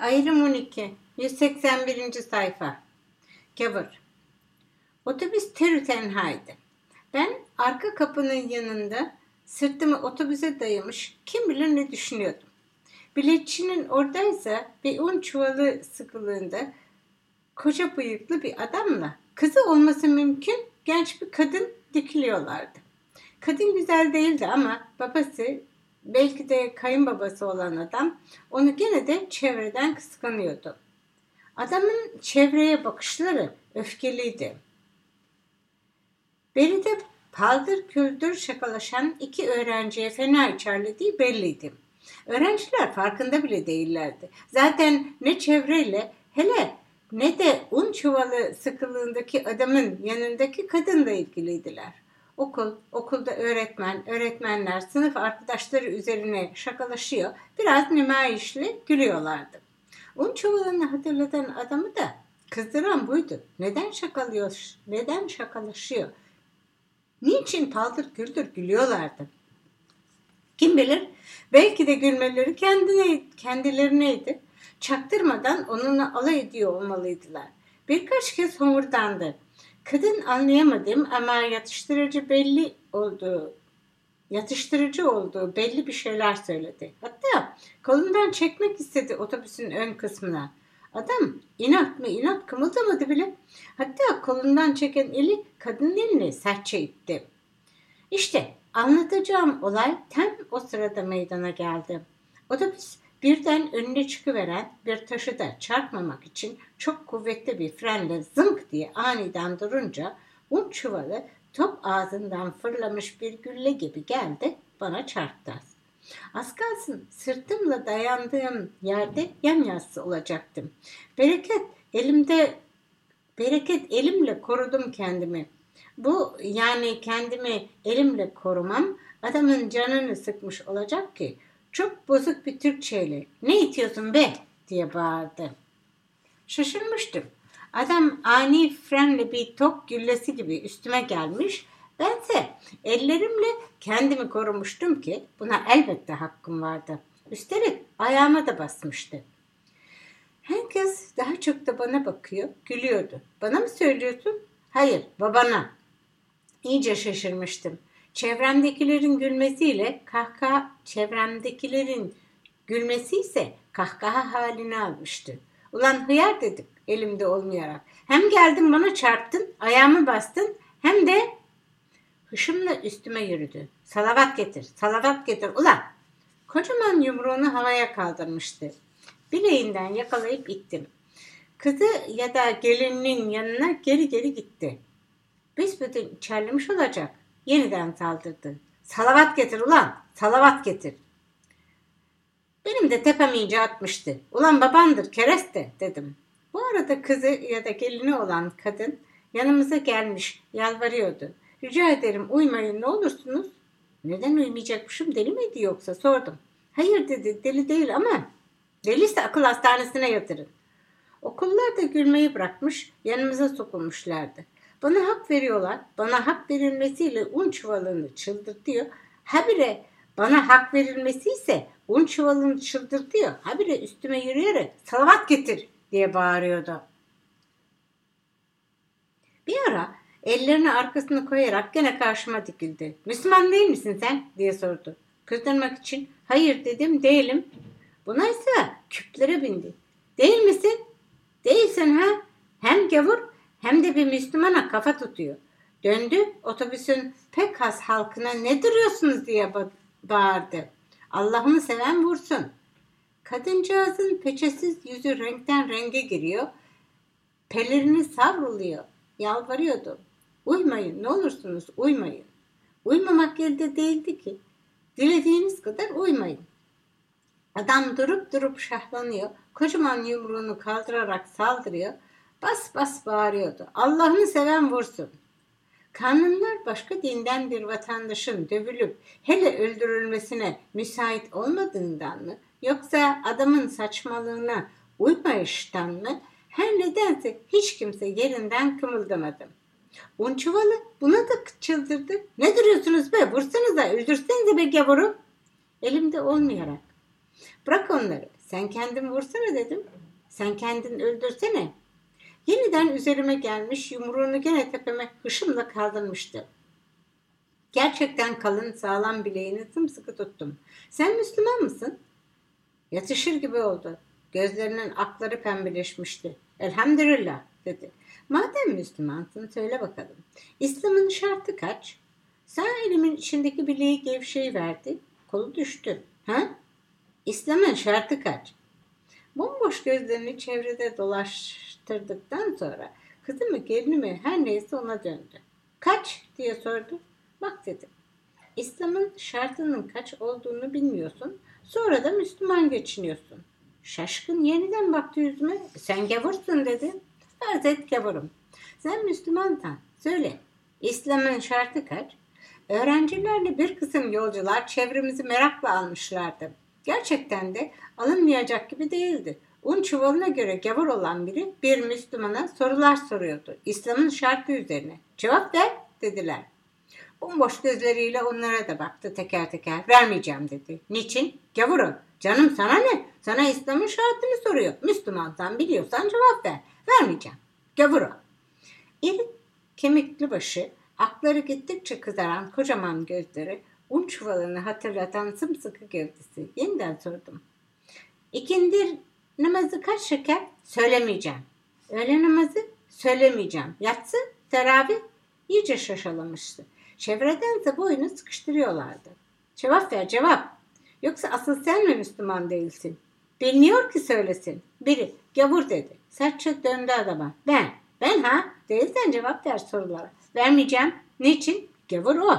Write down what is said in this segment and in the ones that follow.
Ayrım 12, 181. sayfa. Gavur. Otobüs terü tenhaydı. Ben arka kapının yanında sırtımı otobüse dayamış kim bilir ne düşünüyordum. Biletçinin oradaysa bir un çuvalı sıkılığında koca bıyıklı bir adamla kızı olması mümkün genç bir kadın dikiliyorlardı. Kadın güzel değildi ama babası, belki de kayınbabası olan adam onu gene de çevreden kıskanıyordu. Adamın çevreye bakışları öfkeliydi. Beride paldır küldür şakalaşan iki öğrenciye fena içerlediği belliydi. Öğrenciler farkında bile değillerdi. Zaten ne çevreyle hele ne de un çuvalı sıkılığındaki adamın yanındaki kadınla ilgiliydiler. Okulda öğretmenler sınıf arkadaşları üzerine şakalaşıyor, biraz nümayişli gülüyorlardı. Un çuvalını hatırlatan adamı da kızdıran buydu. Neden şakalaşıyor? Niçin paldır küldür gülüyorlardı? Kim bilir, belki de gülmeleri kendilerineydi. Çaktırmadan onunla alay ediyor olmalıydılar. Birkaç kez homurdandı. Kadın anlayamadım ama yatıştırıcı olduğu belli bir şeyler söyledi. Hatta kolundan çekmek istedi otobüsün ön kısmına. Adam inat kımıldamadı bile. Hatta kolundan çeken eli kadının elini sertçe itti. İşte anlatacağım olay tam o sırada meydana geldi. Otobüs birden önüne çıkıveren bir taşı da çarpmamak için çok kuvvetli bir frenle zınk diye aniden durunca un çuvalı top ağzından fırlamış bir gülle gibi geldi bana çarptı. Az kalsın sırtımla dayandığım yerde yamyassı olacaktım. Bereket elimle korudum kendimi. Bu yani kendimi elimle korumam adamın canını sıkmış olacak ki çok bozuk bir Türkçeyle "Ne itiyorsun be?" diye bağırdı. Şaşırmıştım. Adam ani frenle bir top güllesi gibi üstüme gelmiş. Bense ellerimle kendimi korumuştum ki buna elbette hakkım vardı. Üstelik ayağıma da basmıştı. Herkes daha çok da bana bakıyor, gülüyordu. Bana mı söylüyorsun? Hayır, babana. İyice şaşırmıştım. Çevremdekilerin gülmesi ise kahkaha halini almıştı. Ulan hıyar dedim elimde olmayarak. Hem geldin bana çarptın, ayağımı bastın hem de hışımla üstüme yürüdü. Salavat getir ulan. Kocaman yumruğunu havaya kaldırmıştı. Bileğinden yakalayıp ittim. Kızı ya da gelininin yanına geri gitti. Büsbütün içerlemiş olacak. Yeniden saldırdı. Salavat getir ulan, salavat getir. Benim de tepem iyice atmıştı. Ulan babandır kereste dedim. Bu arada kızı ya da gelini olan kadın yanımıza gelmiş, yalvarıyordu. Rica ederim uymayın ne olursunuz. Neden uymayacakmışım, deli miydi yoksa sordum. Hayır dedi, deli değil ama deliyse akıl hastanesine yatırın. Okullar da gülmeyi bırakmış, yanımıza sokulmuşlardı. Bana hak veriyorlar, bana hak verilmesiyle un çuvalını çıldırtıyor. Habire bana hak verilmesi ise un çuvalını çıldırtıyor. Habire üstüme yürüyerek salavat getir diye bağırıyordu. Bir ara ellerini arkasına koyarak gene karşıma dikildi. Müslüman değil misin sen diye sordu. Kızdırmak için hayır dedim, değilim. Buna ise küplere bindi. Değil misin? Değilsin ha? Hem gavur hem de bir Müslümana kafa tutuyor. Döndü otobüsün pek az halkına ne duruyorsunuz diye bağırdı. Allah'ını seven vursun. Kadıncağızın peçesiz yüzü renkten renge giriyor. Pelerini savruluyor. Yalvarıyordu. Uymayın ne olursunuz uymayın. Uymamak elde değildi ki. Dilediğiniz kadar uymayın. Adam durup şahlanıyor. Kocaman yumruğunu kaldırarak saldırıyor. Bas bas bağırıyordu. Allah'ını seven vursun. Kanunlar başka dinden bir vatandaşın dövülüp hele öldürülmesine müsait olmadığından mı, yoksa adamın saçmalığına uymayıştan mı, her nedense hiç kimse yerinden kımıldamadı. Un çuvalı buna da çıldırdı. Ne duruyorsunuz be, vursanıza, öldürsenize be gavuru. Elimde olmayarak. Bırak onları, Sen kendin vursana dedim. Sen kendin öldürsene. Yeniden üzerime gelmiş, yumruğunu gene tepeme hışımla kaldırmıştı. Gerçekten kalın, sağlam bileğini sımsıkı tuttum. Sen Müslüman mısın? Yatışır gibi oldu. Gözlerinin akları pembeleşmişti. Elhamdülillah dedi. Madem Müslümansın söyle bakalım. İslam'ın şartı kaç? Sağ elimin içindeki bileği gevşeyiverdi. Kolu düştü. Ha? İslam'ın şartı kaç? Bomboş gözlerini çevrede dolaştırdıktan sonra kızı mı gelini mi her neyse ona döndü. Kaç diye sordu. Bak dedim. İslam'ın şartının kaç olduğunu bilmiyorsun. Sonra da Müslüman geçiniyorsun. Şaşkın yeniden baktı yüzüme. Sen gavursun dedi. Farz et gavurum. Sen Müslümansan söyle. İslam'ın şartı kaç? Öğrencilerle bir kısım yolcular çevremizi merakla almışlardı. Gerçekten de alınmayacak gibi değildi. Un çuvalına göre gavur olan biri bir Müslümana sorular soruyordu. İslam'ın şartı üzerine. Cevap ver dediler. Bomboş gözleriyle onlara da baktı teker teker. Vermeyeceğim dedi. Niçin? Gavurum. Canım sana ne? Sana İslam'ın şartını soruyor. Müslümansan biliyorsan cevap ver. Vermeyeceğim. Gavurum. İri kemikli başı, akları gittikçe kızaran kocaman gözleri, un çuvalını hatırlatan sımsıkı gövdesi. Yeniden sordum. İkindir namazı kaç şeker? Söylemeyeceğim. Öğle namazı? Söylemeyeceğim. Yatsı? Teravih? İyice şaşalamıştı. Çevredense boyunu sıkıştırıyorlardı. Cevap ver cevap. Yoksa asıl sen mi Müslüman değilsin? Bilmiyor ki söylesin. Biri gavur dedi. Sertçe döndü adama. Ben ha? Değilsen cevap ver sorulara. Vermeyeceğim. Niçin? Gavur o.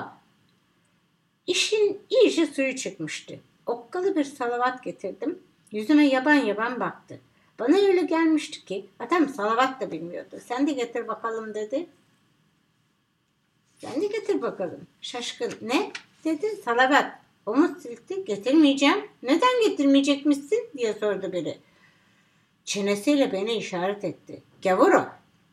İşin iyice suyu çıkmıştı. Okkalı bir salavat getirdim. Yüzüme yaban yaban baktı. Bana öyle gelmişti ki adam salavat da bilmiyordu. Sen de getir bakalım dedi. Sen de getir bakalım. Şaşkın. Ne? Dedi. Salavat. Omuz silkti. Getirmeyeceğim. Neden getirmeyecekmişsin? Diye sordu biri. Çenesiyle beni işaret etti. Gavur o.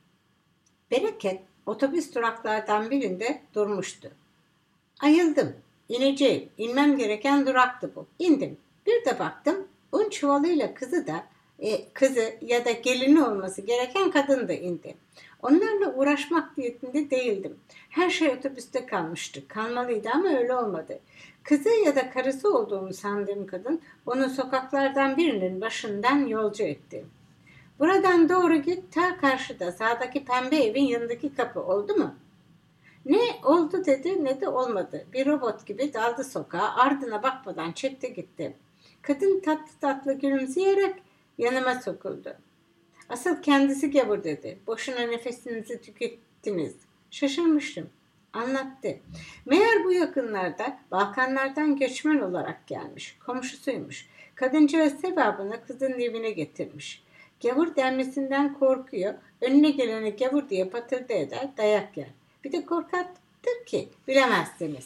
Bereket otobüs duraklardan birinde durmuştu. Ayıldım. İneceğim. İnmem gereken duraktı bu. İndim. Bir de baktım. Un çuvalıyla kızı ya da gelini olması gereken kadın da indi. Onlarla uğraşmak niyetinde değildim. Her şey otobüste kalmıştı. Kalmalıydı ama öyle olmadı. Kızı ya da karısı olduğumu sandığım kadın onu sokaklardan birinin başından yolcu etti. Buradan doğru git, ta karşıda sağdaki pembe evin yanındaki kapı, oldu mu? Ne oldu dedi ne de olmadı. Bir robot gibi daldı sokağa, ardına bakmadan çekti gitti. Kadın tatlı tatlı gülümseyerek yanıma sokuldu. Asıl kendisi gavur dedi. Boşuna nefesinizi tükettiniz. Şaşırmıştım. Anlattı. Meğer bu yakınlarda Balkanlardan göçmen olarak gelmiş. Komşusuymuş. Kadıncağız sevabını kızın evine getirmiş. Gavur denmesinden korkuyor. Önüne gelene gavur diye patırdı eder, dayak yer. Bir de korkaktır ki bilemezsiniz.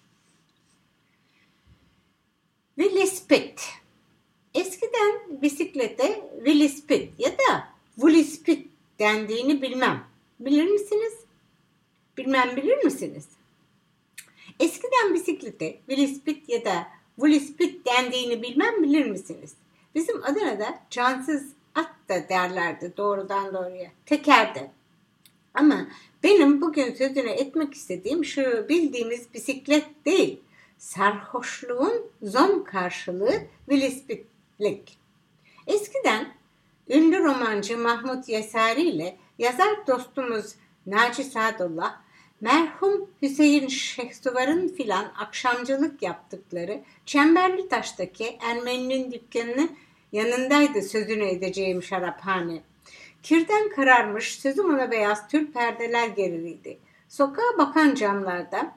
Velispit. Eskiden bisiklete velispit ya da vulispit dendiğini bilmem. Bilir misiniz? Bilmem bilir misiniz? Eskiden bisiklete velispit ya da vulispit dendiğini bilmem bilir misiniz? Bizim Adana'da cansız at da derlerdi doğrudan doğruya. Tekerde. Ama benim bugün sözünü etmek istediğim şu bildiğimiz bisiklet değil. Sarhoşluğun zom karşılığı velispitlik. Eskiden ünlü romancı Mahmut Yesari ile yazar dostumuz Naci Sadullah, merhum Hüseyin Şehsuvar'ın filan akşamcılık yaptıkları Çemberlitaş'taki Ermeni'nin dükkanının yanındaydı sözünü edeceğim şaraphane. Kirden kararmış, sözüm ona beyaz tül perdeler geriliydi. Sokağa bakan camlarda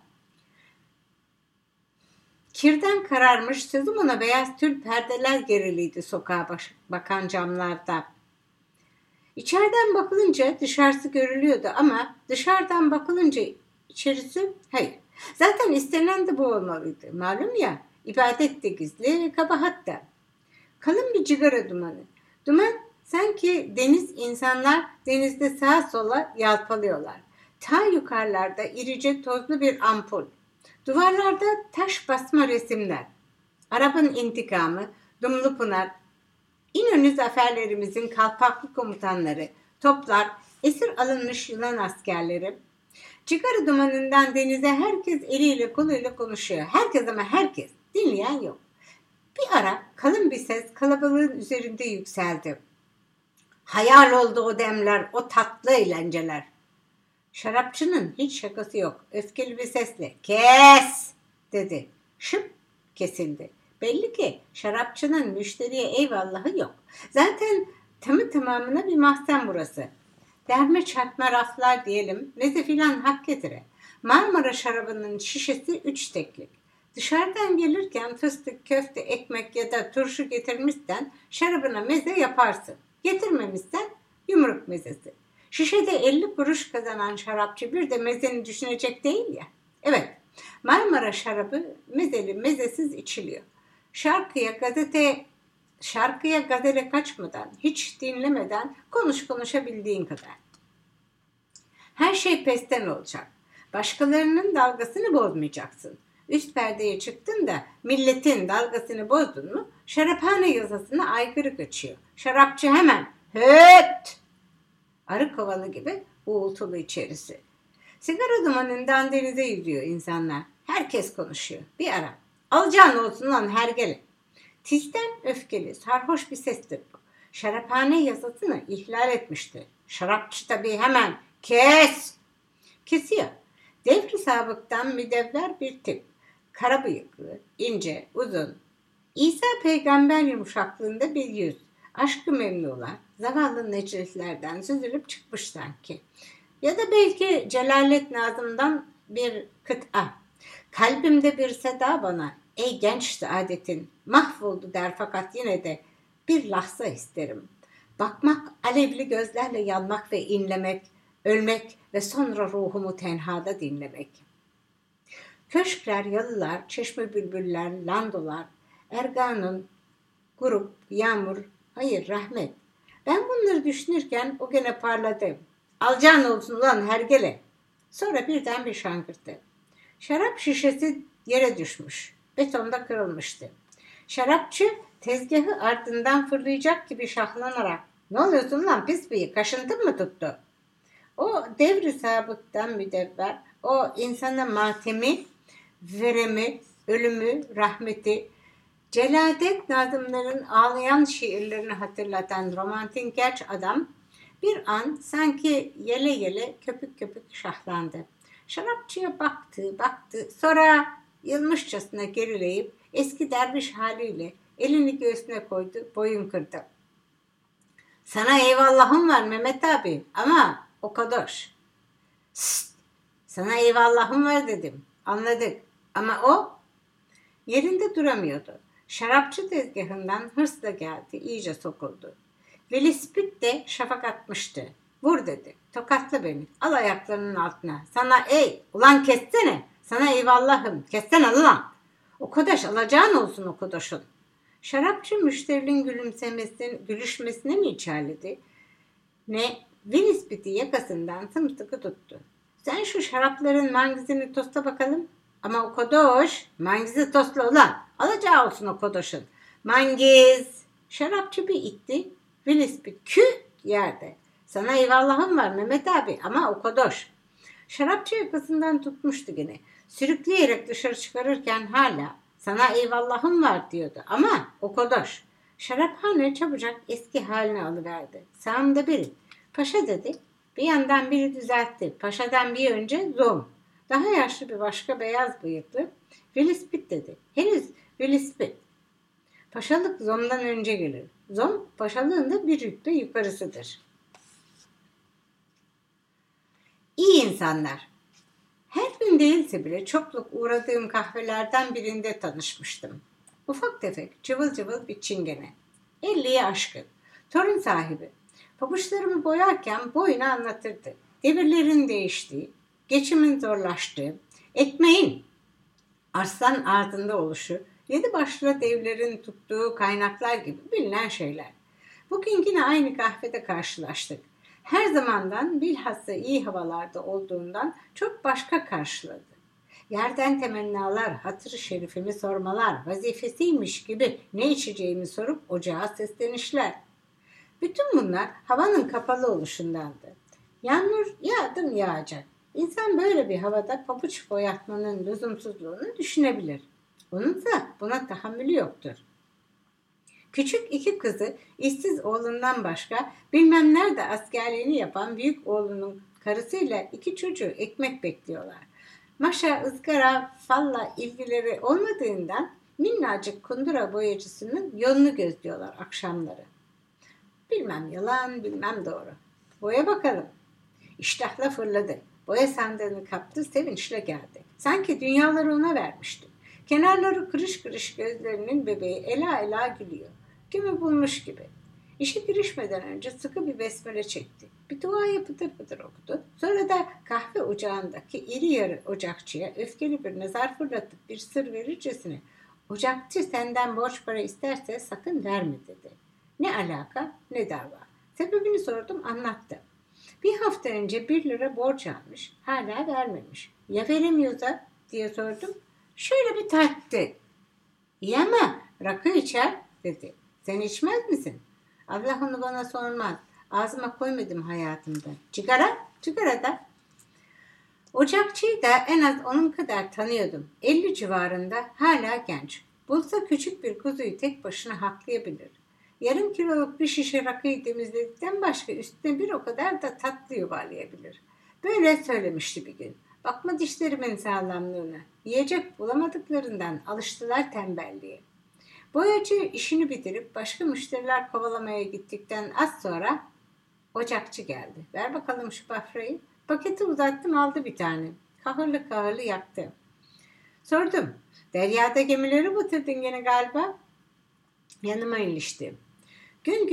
bakan camlarda. İçeriden bakılınca dışarısı görülüyordu ama dışarıdan bakılınca içerisi hayır. Zaten istenen de bu olmalıydı. Malum ya, ibadet de gizli, kabahat da. Kalın bir cigara dumanı. Duman sanki insanlar denizde sağa sola yalpalıyorlar. Ta yukarılarda irice tozlu bir ampul. Duvarlarda taş basma resimler. Arap'ın intikamı, Dumlupınar, İnönü zaferlerimizin kalpaklı komutanları, toplar, esir alınmış Yunan askerleri, çıkarı dumanından denize herkes eliyle koluyla konuşuyor. Herkes ama herkes. Dinleyen yok. Bir ara kalın bir ses kalabalığın üzerinde yükseldi. Hayal oldu o demler, o tatlı eğlenceler. Şarapçının hiç şakası yok. Öfkeli bir sesle kes dedi. Şıp kesildi. Belli ki şarapçının müşteriye eyvallahı yok. Zaten tamamına bir mahzen burası. Derme çatma raflar diyelim, meze filan hak getire. Marmara şarabının şişesi 3 teklik. Dışarıdan gelirken fıstık, köfte, ekmek ya da turşu getirmişsen şarabına meze yaparsın. Getirmemişsen yumruk mezesi. Şişede 50 kuruş kazanan şarapçı bir de mezeni düşünecek değil ya. Evet, Marmara şarabı mezeli mezesiz içiliyor. Şarkıya gazele kaçmadan, hiç dinlemeden konuşabildiğin kadar. Her şey pesten olacak. Başkalarının dalgasını bozmayacaksın. Üst perdeye çıktın da milletin dalgasını bozdun mu şaraphane yasasına aykırı kaçıyor. Şarapçı hemen höt! Arı kovanı gibi uğultulu içerisi. Sigara dumanından denize yüzüyor insanlar. Herkes konuşuyor. Bir ara. Alacağın olsun lan hergele. Tizden öfkeli, sarhoş bir sestir bu. Şaraphane yasasını ihlal etmişti. Şarapçı tabii hemen kes! Kesiyor. Devri sabıktan müdevver bir tip. Kara bıyıklı, ince, uzun. İsa peygamber yumuşaklığında bir yüz. Aşkı memnular, zavallı necretlerden süzülüp çıkmış sanki. Ya da belki Celalet Nazım'dan bir kıta. Kalbimde bir seda bana, ey genç saadetin, mahvoldu der fakat yine de bir lahza isterim. Bakmak, alevli gözlerle yanmak ve inlemek, ölmek ve sonra ruhumu tenhada dinlemek. Köşkler, yalılar, çeşme bülbüller, landolar, erganun, grup, yağmur, hayır rahmet. Ben bunları düşünürken o gene parladı. Alacağın olsun ulan hergele. Sonra birden bir şangırtı. Şarap şişesi yere düşmüş. Betonda kırılmıştı. Şarapçı tezgahı ardından fırlayacak gibi şahlanarak ne oluyorsun lan pis bıyık kaşıntın mı tuttu? O devri sabıktan müdevver, o insana matemi, veremi, ölümü, rahmeti, Celadet Nazımların ağlayan şiirlerini hatırlatan romantik genç adam bir an sanki yele yele köpük köpük şahlandı. Şarapçıya baktı, sonra yılmışçasına gerileyip eski derviş haliyle elini göğsüne koydu, boyun kırdı. Sana eyvallahım var Mehmet abi ama o kadar. Şşt, sana eyvallahım var dedim. Anladık. Ama o yerinde duramıyordu. Şarapçı tezgahından hırsla geldi, iyice sokuldu. Velispit de şafak atmıştı. Vur dedi, tokatla beni, al ayaklarının altına. Sana ulan kessene, sana eyvallahım, kessene ulan. O kodaş alacağın olsun o kodaşın. Şarapçı müşterinin gülüşmesine mi içerledi? Ne, Velispit'i yakasından sımsıkı tuttu. Sen şu şarapların mangizini tosta bakalım. Ama o kodoş, mangizi tosla ulan. Alacağı olsun o kodoşun. Mangiz. Şarapçı bir itti. Velispit küt yerde. Sana eyvallahım var Mehmet abi ama o kodoş. Şarapçı yakasından tutmuştu gene. Sürükleyerek dışarı çıkarırken hala sana eyvallahım var diyordu ama o kodoş. Şaraphane çabucak eski haline alıverdi. Sağımda biri. Paşa dedi. Bir yandan biri düzeltti. Paşadan bir önce zom. Daha yaşlı bir başka beyaz bıyıklı Velispit dedi. Henüz Velispit. Paşalık zomdan önce gelir. Zom paşalığın da bir rütbe yukarısıdır. İyi insanlar. Her gün değilse bile çokluk uğradığım kahvelerden birinde tanışmıştım. Ufak tefek, cıvıl cıvıl bir çingene. 50'ye aşkın. Torun sahibi. Pabuçlarımı boyarken boyunu anlatırdı. Devirlerin değiştiği, geçimin zorlaştığı, ekmeğin arslan ardında oluşu, 7 başlı devlerin tuttuğu kaynaklar gibi bilinen şeyler. Bugün yine aynı kahvede karşılaştık. Her zamandan bilhassa iyi havalarda olduğundan çok başka karşıladı. Yerden temennalar, hatır-ı şerifimi sormalar, vazifesiymiş gibi ne içeceğimi sorup ocağa seslenişler. Bütün bunlar havanın kapalı oluşundandı. Yağmur yağdım yağacak. İnsan böyle bir havada pabuç boyatmanın lüzumsuzluğunu düşünebilir. Onunsa buna tahammülü yoktur. Küçük iki kızı işsiz oğlundan başka bilmem nerede askerliğini yapan büyük oğlunun karısıyla iki çocuğu ekmek bekliyorlar. Maşa ızgara falla ilgileri olmadığından minnacık kundura boyacısının yolunu gözlüyorlar akşamları. Bilmem yalan, bilmem doğru. Boya bakalım. İştahla fırladı. Boya sandığını kaptı, sevinçle geldi. Sanki dünyaları ona vermişti. Kenarları kırış kırış gözlerinin bebeği ela ela gülüyor. Kimi bulmuş gibi. İşe girişmeden önce sıkı bir besmele çekti. Bir duayı pıtır pıtır okudu. Sonra da kahve ocağındaki iri yarı ocakçıya öfkeli bir nazar fırlatıp bir sır verircesine "Ocakçı senden borç para isterse sakın verme" dedi. Ne alaka ne dava. Sebebini sordum, anlattı. Bir hafta önce 1 lira borç almış, hala vermemiş. Ya veremiyorsa diye sordum. Şöyle bir tarttı. İyi ama rakı içer dedi. Sen içmez misin? Allah onu bana sormaz. Ağzıma koymadım hayatımda. Cigara? Cigara da. Ocakçıyı da en az onun kadar tanıyordum. 50 civarında, hala genç. Bulsa küçük bir kuzuyu tek başına haklayabilir. Yarım kiloluk bir şişe rakıyı temizledikten başka üstüne bir o kadar da tatlı yuvarlayabilir. Böyle söylemişti bir gün. Bakma dişlerimin sağlamlığına. Yiyecek bulamadıklarından alıştılar tembelliğe. Boyacı işini bitirip başka müşteriler kovalamaya gittikten az sonra ocakçı geldi. Ver bakalım şu bafrayı. Paketi uzattım, aldı bir tane. Kahırlı kahırlı yaktı. Sordum. Deryada gemileri batırdın gene galiba. Yanıma ilişti. Gün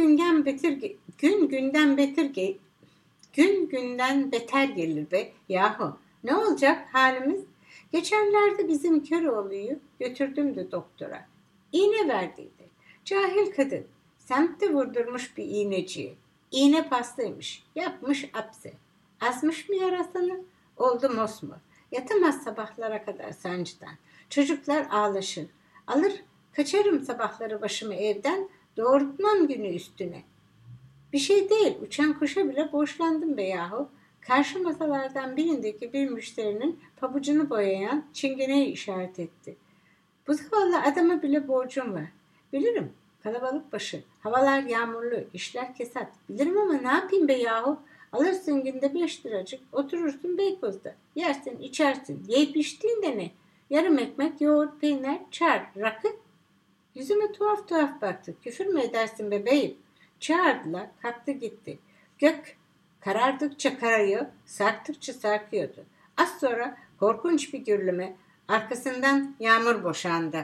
günden beter gelir be yahu. Ne olacak halimiz? Geçenlerde bizim Köroğlu'yu götürdüm de doktora. İğne verdiydi. Cahil kadın. Semtte vurdurmuş bir iğneciyi. İğne pastaymış. Yapmış apse. Asmış mı yarasını? Oldu mosmor. Yatamaz sabahlara kadar sancıdan. Çocuklar ağlaşır. Alır kaçarım sabahları başımı evden. Doğrultmam günü üstüne. Bir şey değil, uçan kuşa bile borçlandım be yahu. Karşı masalardan birindeki bir müşterinin pabucunu boyayan çingeneyi işaret etti. Bu zavallı adama bile borcum var. Bilirim, kalabalık başı, havalar yağmurlu, işler kesat. Bilirim ama ne yapayım be yahu? Alırsın günde 5 liracık, oturursun Beykoz'da. Yersin, içersin, yiyip içtiğinde ne? Yarım ekmek, yoğurt, peynir, çay, rakı. Yüzüme tuhaf tuhaf baktı. Küfür mü edersin bebeğim? Çağırdılar. Kalktı gitti. Gök karardıkça kararıyor, sarktıkça sarkıyordu. Az sonra korkunç bir gürleme, arkasından yağmur boşandı.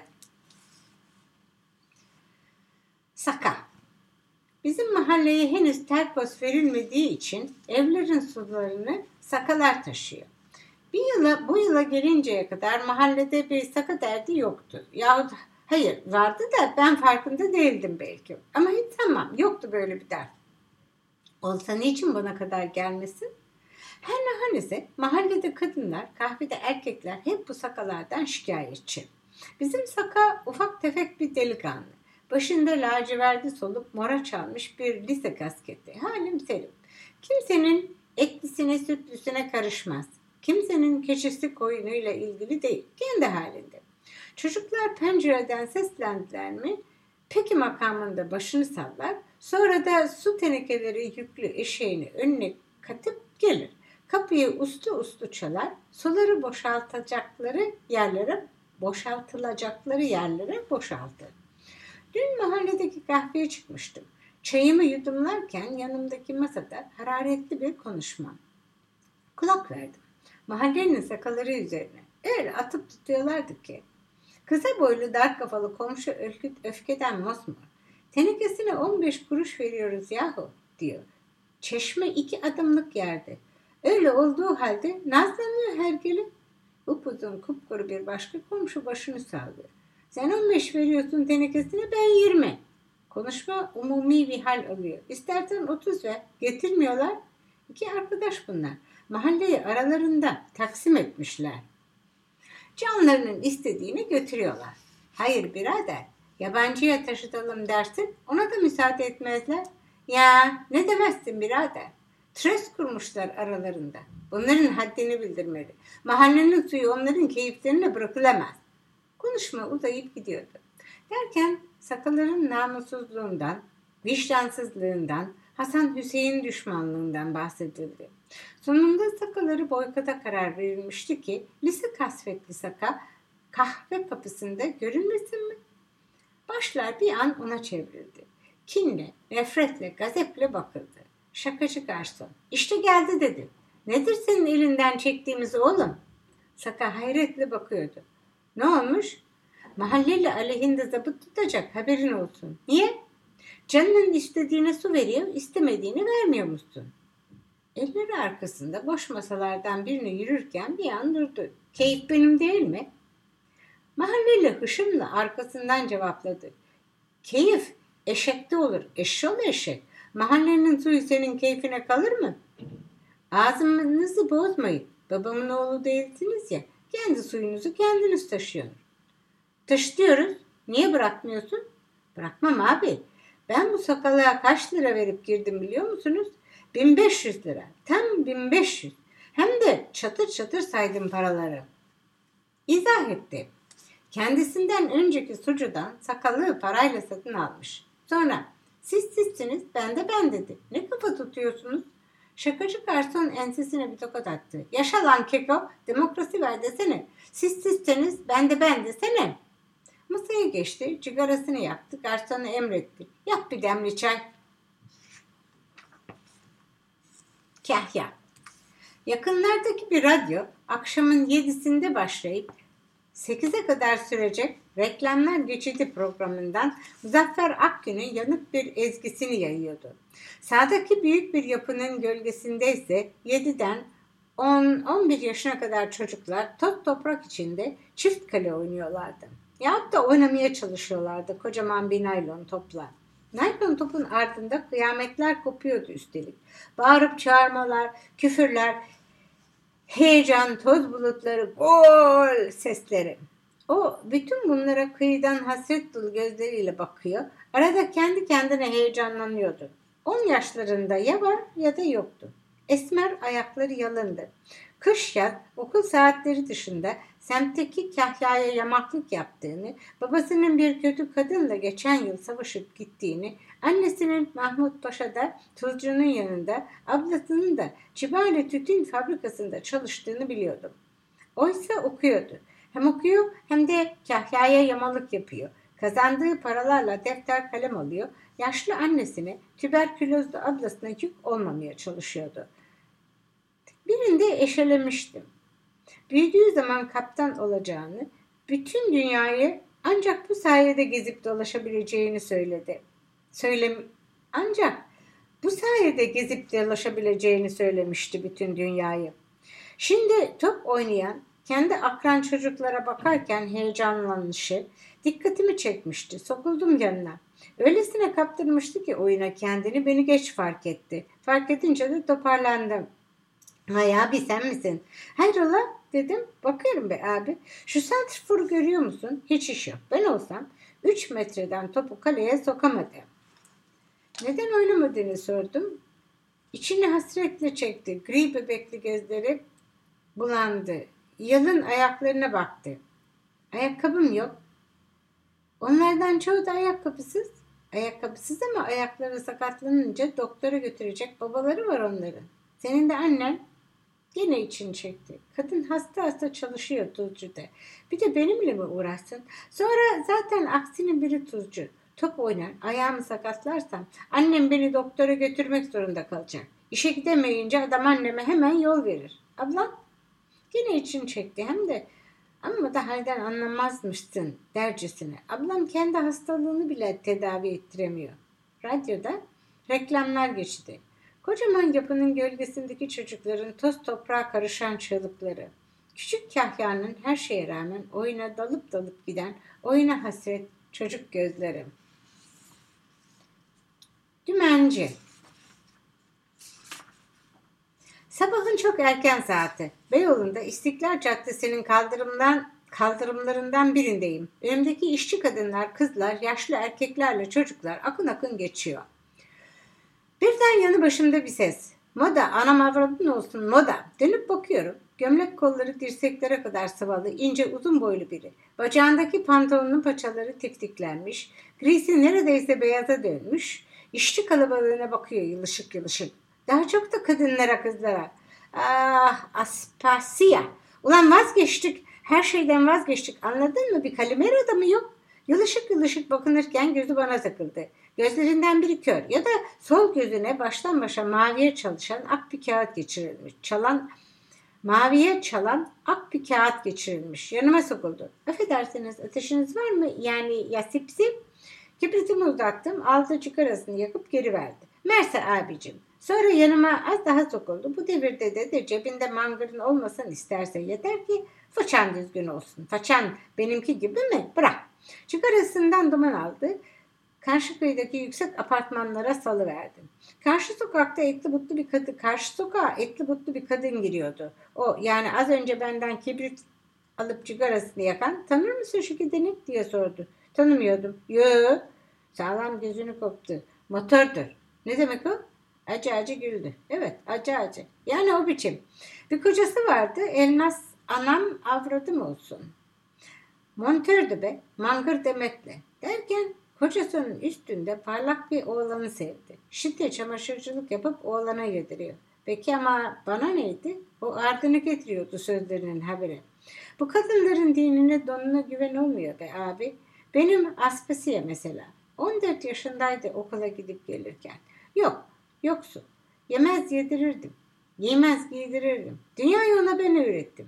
Saka. Bizim mahalleye henüz terkos verilmediği için evlerin sularını sakalar taşıyor. Bu yıla gelinceye kadar mahallede bir saka derdi yoktu. Yahut hayır vardı da ben farkında değildim belki. Ama hiç sanmam, yoktu böyle bir dert. Olsa niçin bana kadar gelmesin? Her ne hanese mahallede kadınlar, kahvede erkekler hep bu sakalardan şikayetçi. Bizim saka ufak tefek bir delikanlı. Başında laciverti solup mora çalmış bir lise kasketi. Halim selim. Kimsenin eklisine sütlüsüne karışmaz. Kimsenin keçisi koyunuyla ilgili değil. Kendi halinde. Çocuklar pencereden seslendiler mi? Peki makamında başını sallar. Sonra da su tenekeleri yüklü eşeğini önüne katıp gelir. Kapıyı uslu uslu çalar. Suları boşaltılacakları yerlere boşaltır. Dün mahalledeki kahveye çıkmıştım. Çayımı yudumlarken yanımdaki masada hararetli bir konuşma. Kulak verdim. Mahallenin sakaları üzerine. Öyle atıp tutuyorlardı ki. Kısa boylu dar kafalı komşu öfkeden mosmor. Tenekesine 15 kuruş veriyoruz yahu diyor. Çeşme 2 adımlık yerde. Öyle olduğu halde nazlanıyor hergele. Upuzun kupkuru bir başka komşu başını sallıyor. Sen 15 veriyorsun tenekesine, ben 20. Konuşma umumi bir hal alıyor. İstersen 30 ver. Getirmiyorlar. 2 arkadaş bunlar. Mahalleyi aralarında taksim etmişler. Canlarının istediğini götürüyorlar. Hayır birader, yabancıya taşıtalım dersin, ona da müsaade etmezler. Ya ne demezsin birader? Tröst kurmuşlar aralarında. Bunların haddini bildirmeli. Mahallenin suyu onların keyiflerine bırakılamaz. Konuşma uzayıp gidiyordu. Derken Sakaların namussuzluğundan, vicdansızlığından, Hasan Hüseyin düşmanlığından bahsedildi. Sonunda Sakaları boykota karar verilmişti ki lise kasvetli Saka kahve kapısında görünmesin mi? Başlar bir an ona çevrildi. Kinle, nefretle, gazeple bakıldı. Şakacı garson. İşte geldi dedi. Nedir senin elinden çektiğimiz oğlum? Saka hayretle bakıyordu. Ne olmuş? Mahalleyle aleyhinde zabıt tutacak haberin olsun. Niye? Canının istediğine su veriyor, istemediğini vermiyor musun? Elleri arkasında boş masalardan birine yürürken bir an durdu. Keyif benim değil mi? Mahalleyle hışımla arkasından cevapladı. Keyif eşekte olur, eşşoğlu eşek. Mahallenin suyu senin keyfine kalır mı? Ağzınızı bozmayın. Babamın oğlu değilsiniz ya. Kendi suyunuzu kendiniz taşıyorsunuz. Taşıtıyoruz. Niye bırakmıyorsun? Bırakmam abi. Ben bu sakalığa kaç lira verip girdim biliyor musunuz? 1500 lira. Tam 1500. Hem de çatır çatır saydım paraları. İzah etti. Kendisinden önceki sucudan sakallığı parayla satın almış. Sonra siz sizsiniz ben de ben dedi. Ne kafa tutuyorsunuz? Şakacı garson ensesine bir tokat attı. Yaşa lan keko, demokrasi ver desene. Siz sizseniz ben de ben desene. Masaya geçti, cigarasını yaktı, garsona emretti. Yap bir demli çay. Kahya. Yakınlardaki bir radyo akşamın 7'sinde başlayıp 8'e kadar sürecek Reklamlar Geçidi programından Muzaffer Akgün'ün yanık bir ezgisini yayıyordu. Sağdaki büyük bir yapının gölgesinde ise 7'den 10-11 yaşına kadar çocuklar toz toprak içinde çift kale oynuyorlardı. Yahut da oynamaya çalışıyorlardı kocaman bir naylon topla. Naylon topun ardında kıyametler kopuyordu üstelik. Bağırıp çağırmalar, küfürler, heyecan, toz bulutları, gol sesleri. O bütün bunlara kıyıdan hasret dolu gözleriyle bakıyor. Arada kendi kendine heyecanlanıyordu. 10 yaşlarında ya var ya da yoktu. Esmer ayakları yalındı. Kış yaz okul saatleri dışında semtteki Kahya'ya yamaklık yaptığını, babasının bir kötü kadınla geçen yıl savaşıp gittiğini, annesinin Mahmut Paşa'da tuzcunun yanında, ablasının da Çibali Tütün fabrikasında çalıştığını biliyordum. Oysa okuyordu. Hem okuyor hem de Kahya'ya yamalık yapıyor. Kazandığı paralarla defter kalem alıyor. Yaşlı annesine, tüberkülozlu ablasına yük olmamaya çalışıyordu. Birinde eşelemiştim. Büyüdüğü zaman kaptan olacağını, bütün dünyayı ancak bu sayede gezip dolaşabileceğini söyledi. Ancak bu sayede gezip dolaşabileceğini söylemişti bütün dünyayı. Şimdi top oynayan, kendi akran çocuklara bakarken heyecanlanışı dikkatimi çekmişti. Sokuldum yanına. Öylesine kaptırmıştı ki oyuna kendini beni geç fark etti. Fark edince de toparlandım. Hay abi sen misin? Hayrola dedim. Bakıyorum be abi. Şu santrforu görüyor musun? Hiç iş yok. Ben olsam 3 metreden topu kaleye sokamadım. Neden oynamadığını sordum. İçini hasretle çekti. Gri bebekli gözleri bulandı. Yalın ayaklarına baktı. Ayakkabım yok. Onlardan çoğu da ayakkabısız. Ayakkabısız ama ayakları sakatlanınca doktora götürecek babaları var onların. Senin de annen yine için çekti. Kadın hasta hasta çalışıyor tuzcuda. Bir de benimle mi uğraşsın? Sonra zaten aksinin biri tuzcu. Top oynar, ayağımı sakatlarsam annem beni doktora götürmek zorunda kalacak. İşe gidemeyince adam anneme hemen yol verir. Ablam yine için çekti hem de ama da halden anlamazmışsın dercesine. Ablam kendi hastalığını bile tedavi ettiremiyor. Radyoda reklamlar geçti. Kocaman yapının gölgesindeki çocukların toz toprağa karışan çığlıkları. Küçük Kahya'nın her şeye rağmen oyuna dalıp dalıp giden, oyuna hasret çocuk gözleri. Dümenci. Sabahın çok erken saati. Beyoğlu'nda İstiklal Caddesi'nin kaldırımlarından birindeyim. Önümdeki işçi kadınlar, kızlar, yaşlı erkeklerle çocuklar akın akın geçiyor. Birden yanı başımda bir ses. Moda, anam avradın olsun moda. Dönüp bakıyorum. Gömlek kolları dirseklere kadar sıvalı, ince uzun boylu biri. Bacağındaki pantolonun paçaları tiftiklenmiş. Grisi neredeyse beyaza dönmüş. İşçi kalabalığına bakıyor yılışık yılışık. Daha çok da kadınlara, kızlara. Ah, Aspasya. Ulan vazgeçtik. Her şeyden vazgeçtik. Anladın mı? Bir kalimero adamı yok. Yılışık yılışık bakınırken gözü bana takıldı. Gözlerinden biri kör ya da sol gözüne baştan başa maviye çalışan ak bir kağıt geçirilmiş. Maviye çalan ak bir kağıt geçirilmiş. Yanıma sokuldu. Affedersiniz ateşiniz var mı? Yani ya sipsip. Kibritimi uzattım. Aldı cigarasını yakıp geri verdi. Mersi abicim. Sonra yanıma az daha sokuldu. Bu devirde de cebinde mangırın olmasın isterse yeter ki façan düzgün olsun. Façan benimki gibi mi? Bırak. Cigarasından duman aldı. Karşı köydeki yüksek apartmanlara salıverdim. Karşı sokağa etli butlu bir kadın giriyordu. O yani az önce benden kibrit alıp cigarasını yakan, tanır mısın şu gideni diye sordu. Tanımıyordum. Yoo. Sağlam gözünü koptu. Motordur. Ne demek o? Acı güldü. Evet acı. Yani o biçim. Bir kocası vardı. Elmas anam avradım olsun. Montördü be. Mangır demekle. Derken kocasının üstünde parlak bir oğlanı sevdi. Şimdi çamaşırcılık yapıp oğlana yediriyor. Peki ama bana neydi? O ardını getiriyordu sözlerinin haberi. Bu kadınların dinine donuna güven olmuyor be abi. Benim Aspasiye mesela. 14 yaşındaydı okula gidip gelirken. Yoksun. Yemez yedirirdim. Giymez giydirirdim. Dünyayı ona ben öğrettim.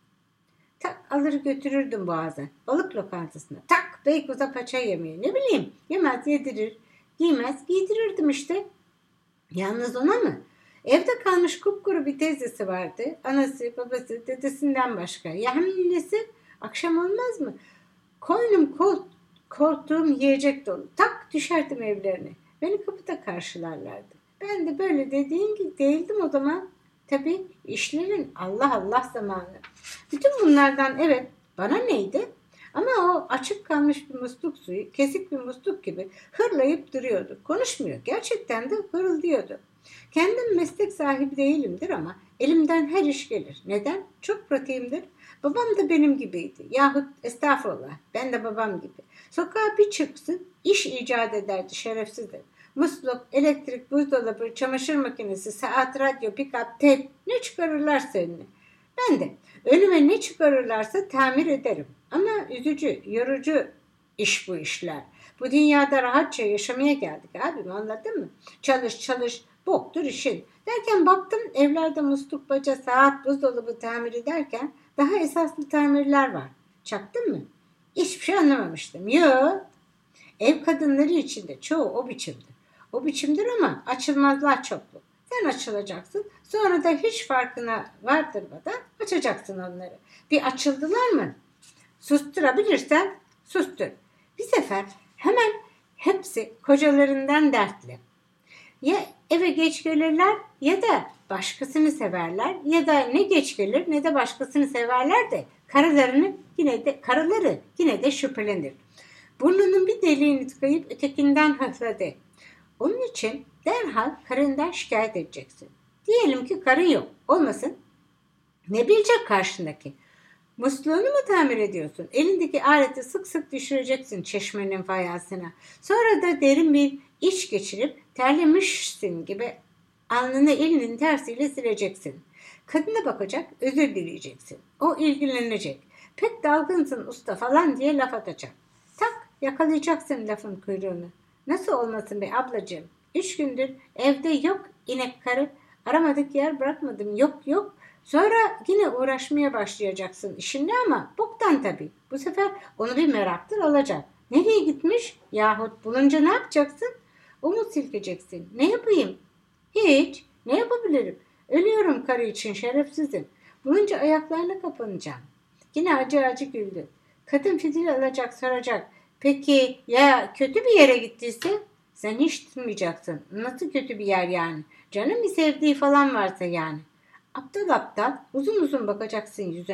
Tak alır götürürdüm boğaza. Balık lokantasına. Tak Beykoz'a paça yemeği. Ne bileyim yemez yedirir. Giymez giydirirdim işte. Yalnız ona mı? Evde kalmış kupkuru bir teyzesi vardı. Anası, babası, dedesinden başka. Ya hem nesi? Akşam olmaz mı? Koynum koltuğum yiyecek dolu. Tak düşerdim evlerine. Beni kapıda karşılarlardı. Ben de böyle dediğin gibi değildim o zaman. Tabii işlerin Allah Allah zamanı. Bütün bunlardan evet bana neydi? Ama o açık kalmış bir musluk suyu, kesik bir musluk gibi hırlayıp duruyordu. Konuşmuyor. Gerçekten de hırıldıyordu. Kendim meslek sahibi değilimdir ama elimden her iş gelir. Neden? Çok pratiğimdir. Babam da benim gibiydi. Yahut estağfurullah ben de babam gibi. Sokağa bir çıksın iş icat ederdi şerefsizdir. Musluk, elektrik, buzdolabı, çamaşır makinesi, saat, radyo, pick-up, tep ne çıkarırlarsa önüne. Ben de önüme ne çıkarırlarsa tamir ederim. Ama üzücü, yorucu iş bu işler. Bu dünyada rahatça yaşamaya geldik abim anladın mı? Çalış, boktur işin. Derken baktım evlerde musluk, baca, saat, buzdolabı tamir ederken daha esaslı tamirler var. Çaktın mı? Hiçbir şey anlamamıştım. Yok. Ev kadınları içinde çoğu o biçimdir. O biçimdir ama açılmazlar çoklu. Sen açılacaksın. Sonra da hiç farkına vardırmadan açacaksın onları. Bir açıldılar mı? Susturabilirsen sustur. Bir sefer hemen hepsi kocalarından dertli. Ya eve geç gelirler ya da başkasını severler ya da ne geç gelir ne de başkasını severler de karıları yine de şüphelenir. Burnunun bir deliğini tıkayıp ötekinden hafladı. Onun için derhal karından şikayet edeceksin. Diyelim ki karın yok. Olmasın. Ne bilecek karşındaki? Musluğunu mu tamir ediyorsun? Elindeki aleti sık sık düşüreceksin çeşmenin fayansına. Sonra da derin bir iç geçirip terlemişsin gibi alnını elinin tersiyle sileceksin. Kadına bakacak, özür dileyeceksin. O ilgilenecek. Pek dalgınsın usta falan diye laf atacak. Tak yakalayacaksın lafın kuyruğunu. Nasıl olmasın be ablacığım? 3 gündür evde yok inek karı. Aramadık yer bırakmadım yok. Sonra yine uğraşmaya başlayacaksın işinle ama boktan tabii. Bu sefer onu bir meraktır alacak. Nereye gitmiş? Yahut bulunca ne yapacaksın? Umut silkeceksin. Ne yapayım? Hiç. Ne yapabilirim? Ölüyorum karı için şerefsizim. Bulunca ayaklarına kapanacağım. Yine acı güldü. Kadın fitil alacak soracak. Peki ya kötü bir yere gittiyse? Sen hiç tutmayacaksın. Nasıl kötü bir yer yani? Canım bir sevdiği falan varsa yani. Aptal uzun bakacaksın yüzüne.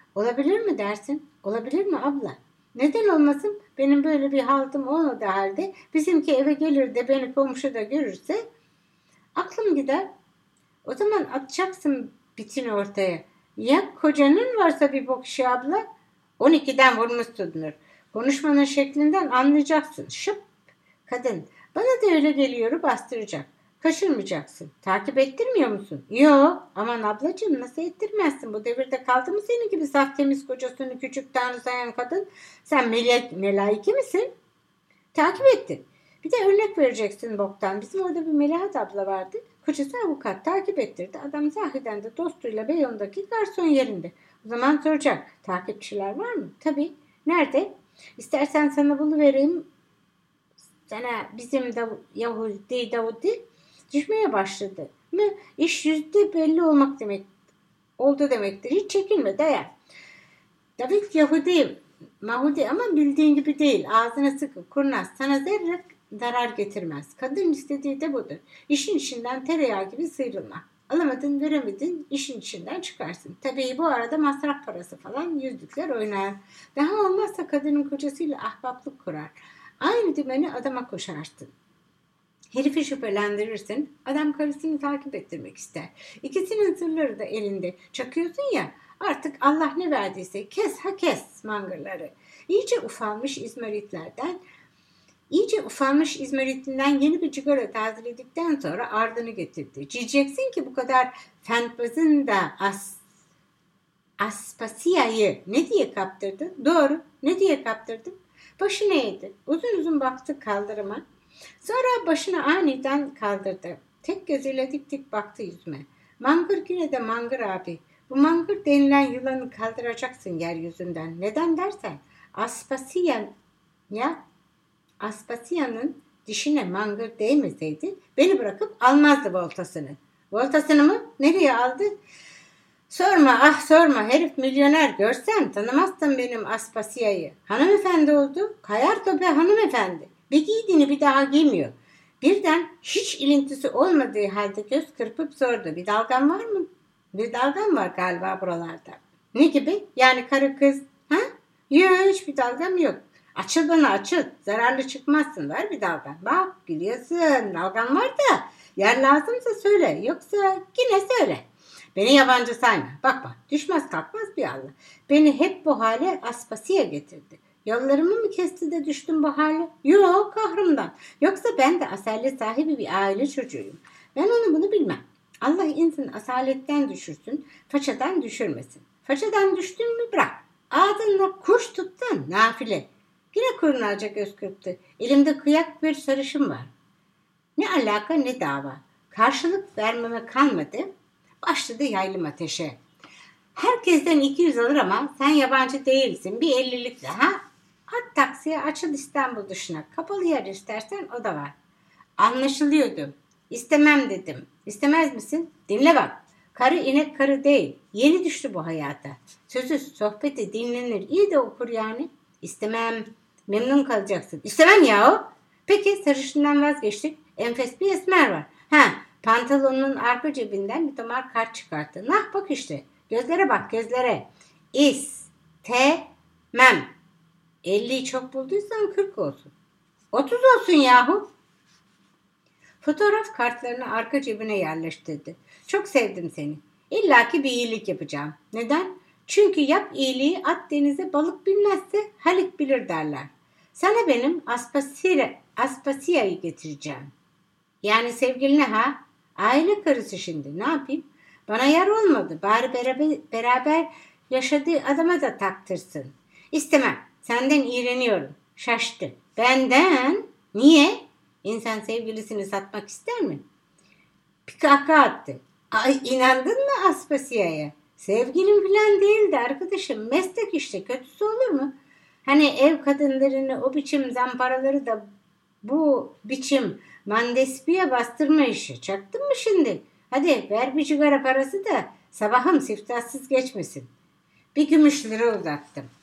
Olabilir mi dersin? Olabilir mi abla? Neden olmasın? Benim böyle bir haltım olmadığı halde bizimki eve gelir de beni komşuda görürse aklım gider. O zaman atacaksın bitini ortaya. Ya kocanın varsa bir bok işi abla? 12'den vurmuşsundur. Konuşmanın şeklinden anlayacaksın. Şıp. Kadın. Bana da öyle geliyor bastıracak. Kaçırmayacaksın. Takip ettirmiyor musun? Yo. Aman ablacığım nasıl ettirmezsin? Bu devirde kaldı mı senin gibi saf temiz kocasını küçük tanrı sayan kadın? Sen melaike misin? Takip ettin. Bir de örnek vereceksin boktan. Bizim orada bir Melahat abla vardı. Kocası avukat takip ettirdi. Adam zahiden de dostuyla Beyoğlu'ndaki garson yerinde. O zaman soracak. Takipçiler var mı? Tabii. Nerede? İstersen sana buluvereyim. Sana bizim Yahudi düşmeye başladı. Mı? İş yüzde belli olmak demek. Oldu demektir. Hiç çekinme dayan. David Yahudi Mahudi ama bildiğin gibi değil. Ağzına sıkı, kurnaz. Sana zerre zarar getirmez. Kadın istediği de budur. İşin içinden tereyağı gibi sıyrılma. Alamadın, veremedin, işin içinden çıkarsın. Tabii bu arada masraf parası falan yüzlükler oynar. Daha olmazsa kadının kocasıyla ahbaplık kurar. Aynı dümeni adama koşarsın. Herifi şüphelendirirsin. Adam karısını takip ettirmek ister. İkisinin sırları da elinde. Çakıyorsun ya. Artık Allah ne verdiyse kes mangırları. İyice ufalmış İzmarit'inden yeni bir cigara tazeledikten sonra ardını getirdi. Diyeceksin ki bu kadar fentbazın da Aspasia'yı ne diye kaptırdın? Doğru. Ne diye kaptırdım? Başını eğdi. Uzun uzun baktı kaldırıma. Sonra başını aniden kaldırdı. Tek gözüyle dik dik baktı yüzüme. Mangır yine de mangır abi. Bu mangır denilen yılanı kaldıracaksın yeryüzünden. Neden dersen Aspasia'nın dişine mangır değmeseydi beni bırakıp almazdı voltasını. Voltasını mı? Nereye aldı? Sorma herif milyoner, görsen tanımazsın benim Aspasia'yı. Hanımefendi oldu, kayar tope hanımefendi. Bir giydiğini bir daha giymiyor. Birden hiç ilintisi olmadığı halde göz kırpıp sordu. Bir dalgan var mı? Bir dalgan var galiba buralarda. Ne gibi? Yani karı kız. Ha? Yok, hiçbir dalgam yok. Açıl bana açıl. Zararlı çıkmazsın. Ver bir dalgan. Bak gülüyorsun. Dalgan var da yer lazımsa söyle. Yoksa yine söyle. Beni yabancı sayma. Bak düşmez kalkmaz bir Allah. Beni hep bu hale Aspasia getirdi. Yollarımı mı kesti de düştüm bu hale? Yok kahrımdan. Yoksa ben de asalet sahibi bir aile çocuğuyum. Ben onu bunu bilmem. Allah insanı asaletten düşürsün, façadan düşürmesin. Façadan düştün mü bırak. Ağzınla kuş tuttun nafile. Yine kurnaca göz kırptı. Elimde kıyak bir sarışın var. Ne alaka ne dava. Karşılık vermeme kalmadı. Başladı yaylım ateşe. Herkesten 200 alır ama sen yabancı değilsin. Bir 50'lik daha. At taksiye açıl İstanbul dışına. Kapalı yer istersen o da var. Anlaşılıyordu. İstemem dedim. İstemez misin? Dinle bak. Karı inek karı değil. Yeni düştü bu hayata. Sözü sohbeti dinlenir. İyi de okur yani. İstemem. Memnun kalacaksın. İstemem yahu. Peki sarışından vazgeçtik. Enfes bir esmer var. Pantolonunun arka cebinden bir tomar kart çıkarttı. Nah bak işte. Gözlere bak gözlere. İstemem. 50'yi çok bulduysan 40 olsun. 30 olsun yahu. Fotoğraf kartlarını arka cebine yerleştirdi. Çok sevdim seni. İlla ki bir iyilik yapacağım. Neden? Çünkü yap iyiliği at denize balık bilmezse Halik bilir derler. Sana benim Aspasia'yı getireceğim. Yani sevgiline ha? Aile karısı şimdi ne yapayım? Bana yar olmadı. Bari beraber yaşadığı adama da taktırsın. İstemem. Senden iğreniyorum. Şaştı. Benden? Niye? İnsan sevgilisini satmak ister mi? Bir kahkaha attı. Ay inandın mı Aspasia'ya? Sevgilim falan değildi arkadaşım. Meslek işte kötüsü olur mu? Hani ev kadınlarını o biçim zamparaları da bu biçim mandespiye bastırma işi. Çaktın mı şimdi? Hadi ver bir cigara parası da sabahım siftahsız geçmesin. Bir gümüş lira uzattım.